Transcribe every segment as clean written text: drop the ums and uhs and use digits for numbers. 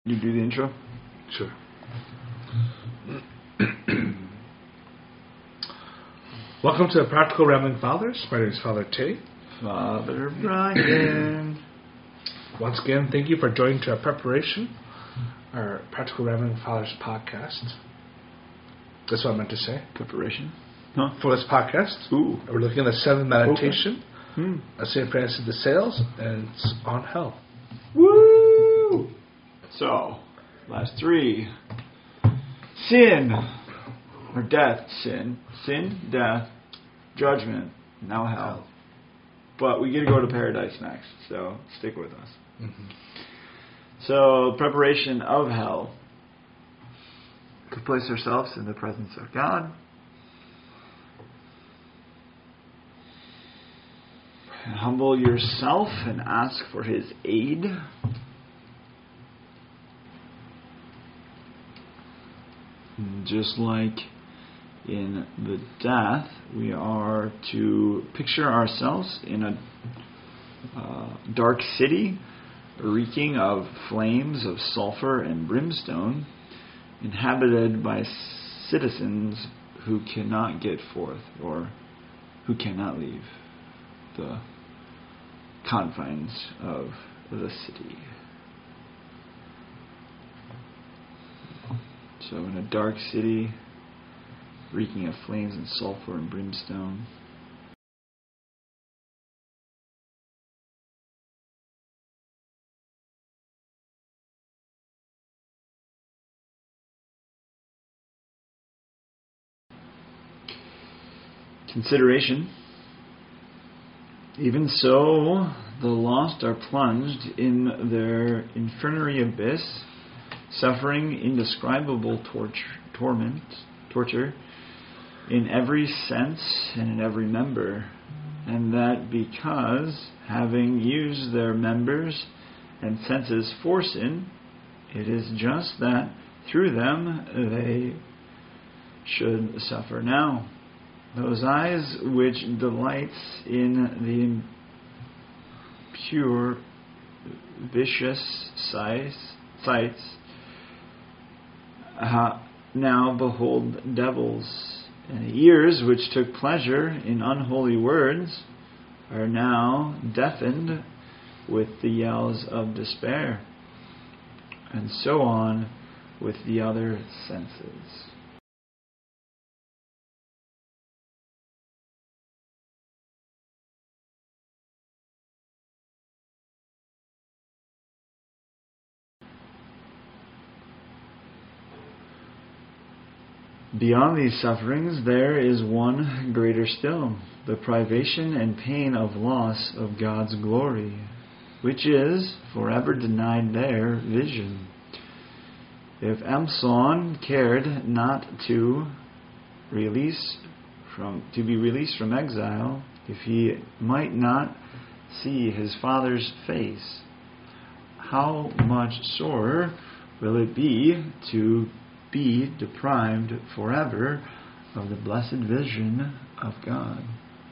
You do the intro? Sure. Welcome to the Practical Rambling Fathers. My name is Father Tay. Father Brian. Once again, thank you for joining to our preparation, our Practical Rambling Fathers podcast. That's what I meant to say. Preparation? Huh? For this podcast, we're looking at the seventh meditation of St. Francis de Sales, and it's on hell. Woo! So, last three. Sin. Or death. Sin. Sin, death, judgment, now hell. But we get to go to paradise next, so stick with us. Mm-hmm. So, preparation of hell. To place ourselves in the presence of God. Humble yourself and ask for His aid. Just like in the death, we are to picture ourselves in a dark city, reeking of flames of sulfur and brimstone, inhabited by citizens who cannot get forth or who cannot leave the confines of the city. So in a dark city, reeking of flames and sulfur and brimstone. Consideration. Even so, the lost are plunged in their infernal abyss, suffering indescribable torture in every sense and in every member, and that because, having used their members and senses for sin, it is just that through them they should suffer now. Those eyes which delights in the impure, vicious sights now behold devils, and the ears which took pleasure in unholy words are now deafened with the yells of despair, and so on with the other senses. Beyond these sufferings, there is one greater still, the privation and pain of loss of God's glory, which is forever denied their vision. If Absalom cared not to be released from exile, if he might not see his father's face, how much sorer will it be to be deprived forever of the blessed vision of God.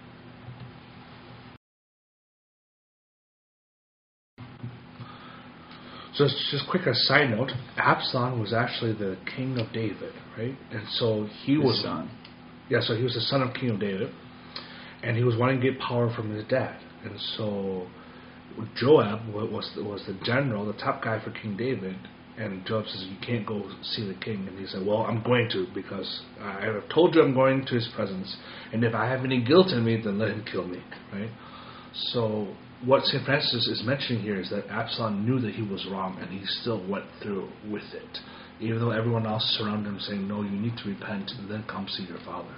So just quick a side note, Absalom was actually the king of David, right? And so he was son. Yeah, so he was the son of King of David, and he was wanting to get power from his dad. And so Joab was the general, the top guy for King David. And Joab says, you can't go see the king. And he said, well, I'm going to, because I have told you I'm going to his presence. And if I have any guilt in me, then let him kill me. Right? So what St. Francis is mentioning here is that Absalom knew that he was wrong, and he still went through with it. Even though everyone else surrounded him saying, no, you need to repent, and then come see your father.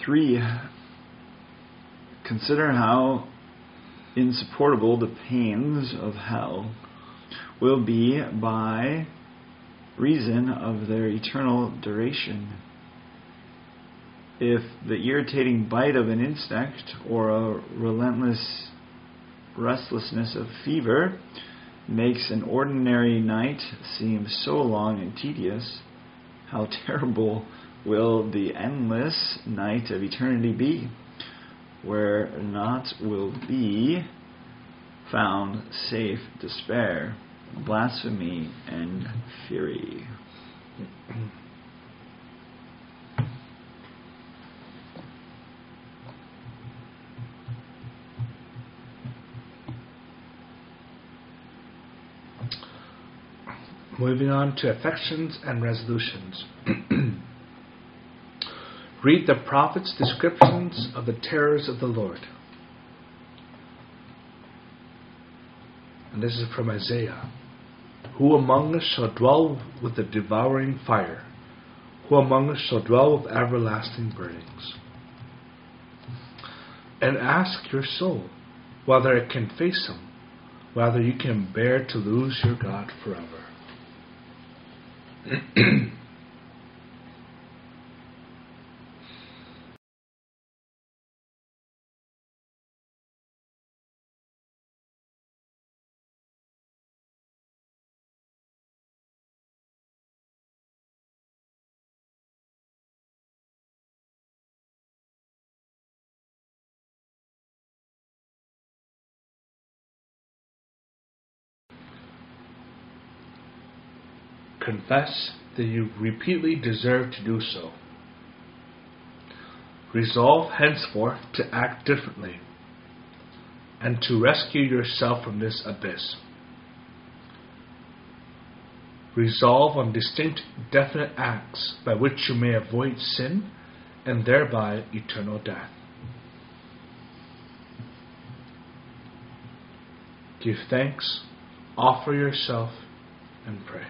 3. Consider how insupportable the pains of hell will be by reason of their eternal duration. If the irritating bite of an insect or a relentless restlessness of fever makes an ordinary night seem so long and tedious, how terrible will the endless night of eternity be, where naught will be found save despair, blasphemy, and fury. Moving on to affections and resolutions. Read the prophet's descriptions of the terrors of the Lord. And this is from Isaiah. Who among us shall dwell with the devouring fire? Who among us shall dwell with everlasting burnings? And ask your soul whether it can face him, whether you can bear to lose your God forever. Confess that you repeatedly deserve to do so. Resolve henceforth to act differently and to rescue yourself from this abyss. Resolve on distinct, definite acts by which you may avoid sin and thereby eternal death. Give thanks, offer yourself, and pray.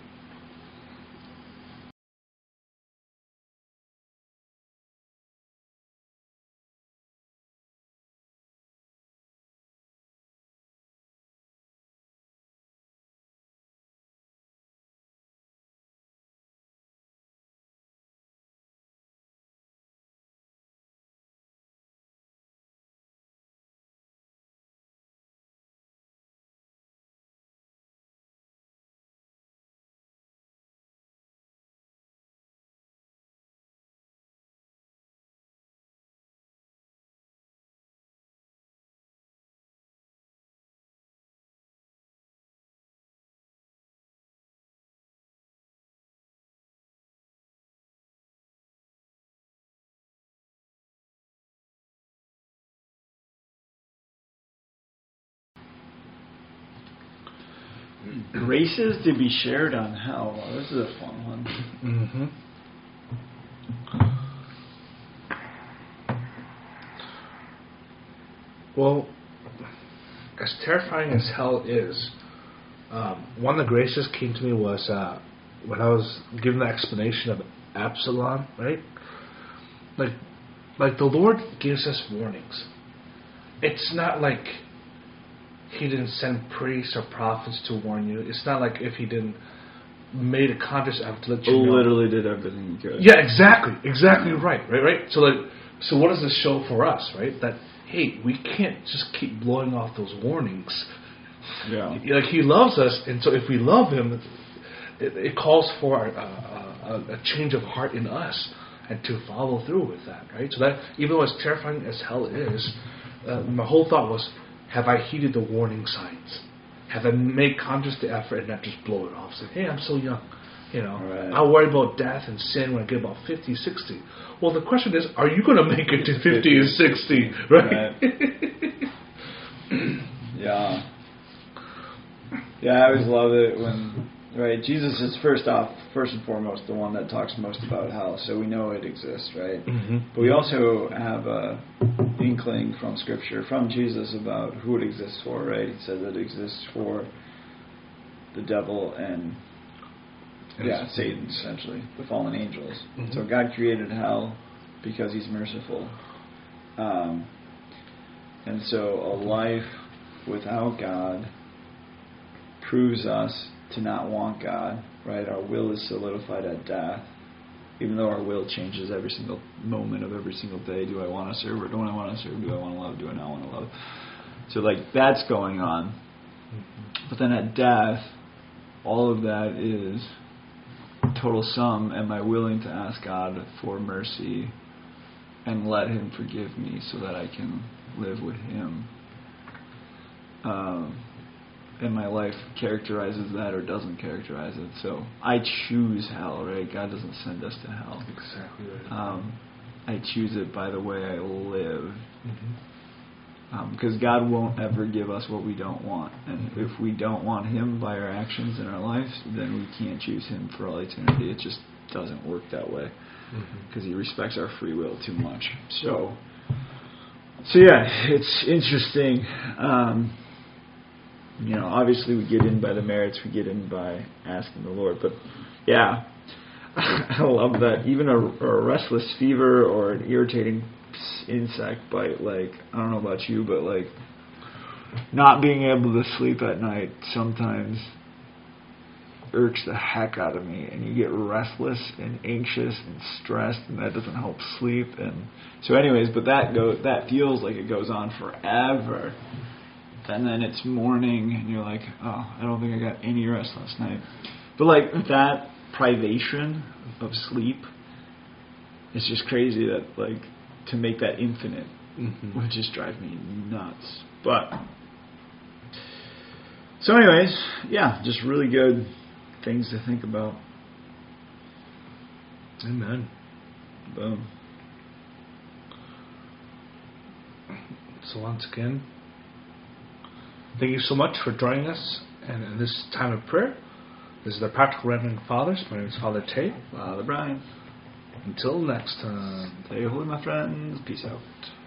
Graces to be shared on hell. Well, this is a fun one. Mm-hmm. Well, as terrifying as hell is, one of the graces came to me was when I was given the explanation of Absalom, right? Like the Lord gives us warnings. It's not like He didn't send priests or prophets to warn you. It's not like if He didn't made a conscious effort to let you know. Literally did everything He could. Yeah, exactly right. So what does this show for us, right? That hey, we can't just keep blowing off those warnings. Yeah. Like He loves us, and so if we love Him, it calls for a change of heart in us and to follow through with that, right? So that even though as terrifying as hell is, my whole thought was, have I heeded the warning signs? Have I made conscious the effort and not just blow it off? Say, hey, I'm so young. Right. I'll worry about death and sin when I get about 50, 60. Well, the question is, are you going to make it to 50 and 60, right? Yeah. Yeah, I always love it when, right, Jesus is first and foremost, the one that talks most about hell, so we know it exists, right? Mm-hmm. But we also have a inkling from Scripture, from Jesus, about who it exists for, right? He says it exists for the devil and Satan, essentially, the fallen angels. Mm-hmm. So God created hell because He's merciful. And so a life without God proves us to not want God, right? Our will is solidified at death, even though our will changes every single moment of every single day. Do I want to serve or don't I want to serve? Do I want to love? Do I not want to love? So like that's going on. Mm-hmm. But then at death, all of that is total sum. Am I willing to ask God for mercy and let Him forgive me so that I can live with Him? And my life characterizes that or doesn't characterize it. So I choose hell, right? God doesn't send us to hell. Exactly right. I choose it by the way I live. Because God won't ever give us what we don't want. And if we don't want Him by our actions in our lives, then we can't choose Him for all eternity. It just doesn't work that way. Because He respects our free will too much. So yeah, it's interesting. Obviously we get in by the merits, we get in by asking the Lord. But yeah, I love that. Even a restless fever or an irritating insect bite, like, I don't know about you, but like not being able to sleep at night sometimes irks the heck out of me, and you get restless and anxious and stressed, and that doesn't help sleep. And so anyways, but that feels like it goes on forever, and then it's morning and you're like, oh, I don't think I got any rest last night. But like that privation of sleep, it's just crazy that like to make that infinite would just drive me nuts. But so anyways, yeah, just really good things to think about. Amen. Boom. So once again, thank you so much for joining us in this time of prayer. This is the Practical Reverend Fathers. My name is Father Tay. Father Brian. Until next time. Stay holy, my friends. Peace out.